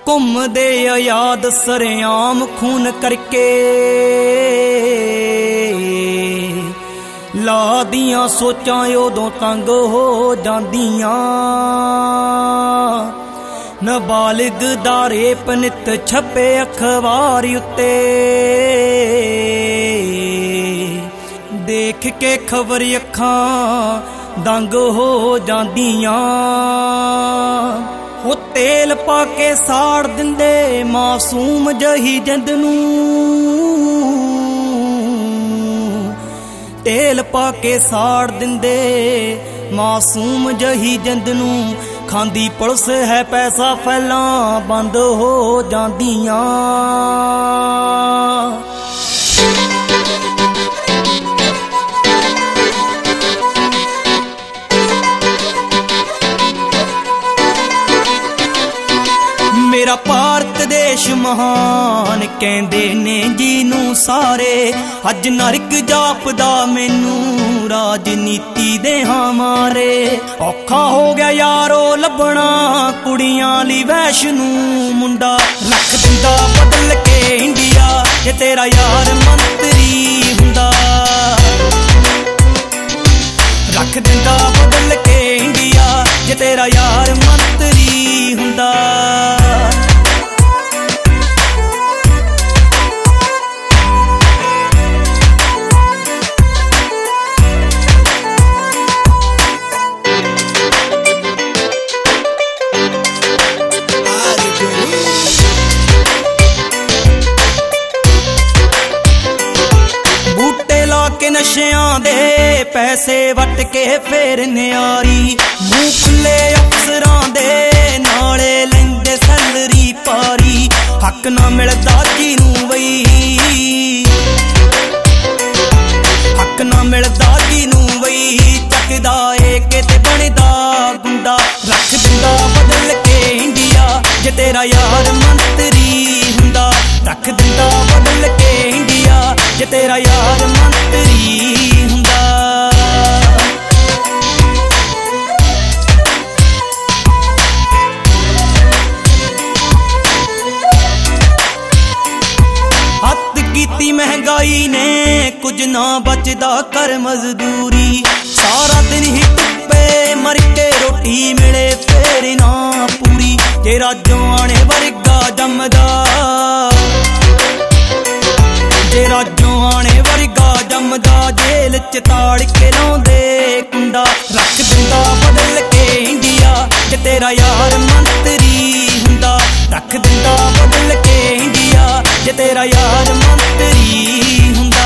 घूमदे आयाद सरेआम खून करके ला दियां सोचां उदों तंग हो जांदियां नाबालिग दा रेप नित छपे अखबार उत्ते देख के खबर अखां दंग हो जांदियां हो तेल पाके साड़ दिंदे मासूम जही जिंद नूं तेल पाके साड़ दिंदे मासूम जही जिंद नूं खांदी पुलिस है पैसा फैलां बंद हो जांदियां मेरा भारत देश महान कहंदे ने जीनू सारे अज नरक जापदा मैनू राजनीति दे हमारे औखा हो गया यारो लभना कुड़ियां ली वैष्णू मुंडा रख दिंदा बदल के इंडिया जे तेरा यार मंत्री हुंदा रख दिंदा बदल के इंडिया जे तेरा यार मंत्री हुंदा नशियां दे पैसे वट के फेर न्यारी मुंह खुले अफसरां दे नाले लैंदे सैलरी पारी हक ना मिलदा किनू वई हक ना मिलदा किनू वई चकदा ए के ते बनदा गुंडा रख दिंदा बदल के इंडिया जे तेरा यार मंत्री हुंदा रख दिंदा बदल के इंडिया जे तेरा यार मंत्री हुंदा हद कीती महंगाई ने कुछ ना बचदा कर मजदूरी सारा दिन ही धुप्पे मर के रोटी मिले फेर ना पूरी तेरा जवाने वर्गा जमदा तेरा जवाने वर्गा जमदा जेल च ताड़ के लाउंदे कुंडा रख दिंदा बदल के इंडिया जे तेरा यार मंत्री हुंदा रख दिंदा बदल के इंडिया जे तेरा यार मंत्री हुंदा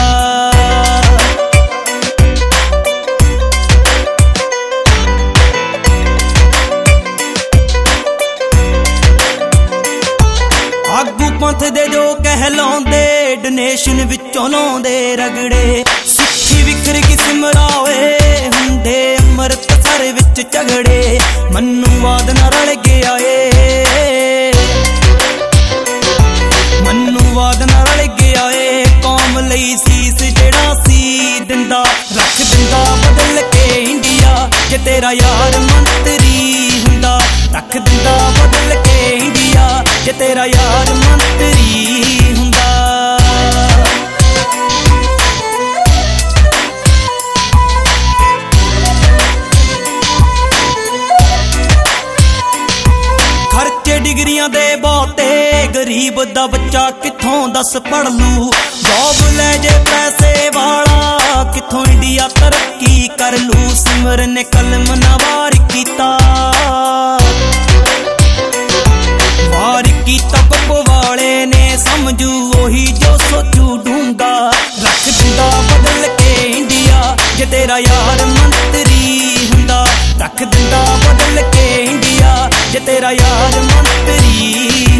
आगू पंथ दे जो कहलाउंदे डोनेशन विचों लाउंदे रगड़े सिक्खी विखर की सिमरावे हुंदे अमृतसर विच झगड़े मनुवाद ना रल गया ए मनुवाद ना रल गया ए कौम लई सीस जेड़ा सी दिंदा रख दिंदा बदल के इंडिया जे तेरा यार मंत्री हुंदा रख दिंदा बदल के इंडिया जे तेरा यार मंत्री हुंदा खर्चे डिग्रियां दे बहुते गरीब दा बच्चा किथों दस पढ़ लू जॉब ले जे पैसे वाला किथों इंडिया तरक्की कर लू सिमर ने कलम नवार कीता वार कीता गप्प वाले ने समझू वही जो सोचू ढूंगा रख दिंदा बदल के इंडिया जे तेरा यार मंत्री हुंदा रख दिंदा बदल के इंडिया जे तेरा यार मंत्री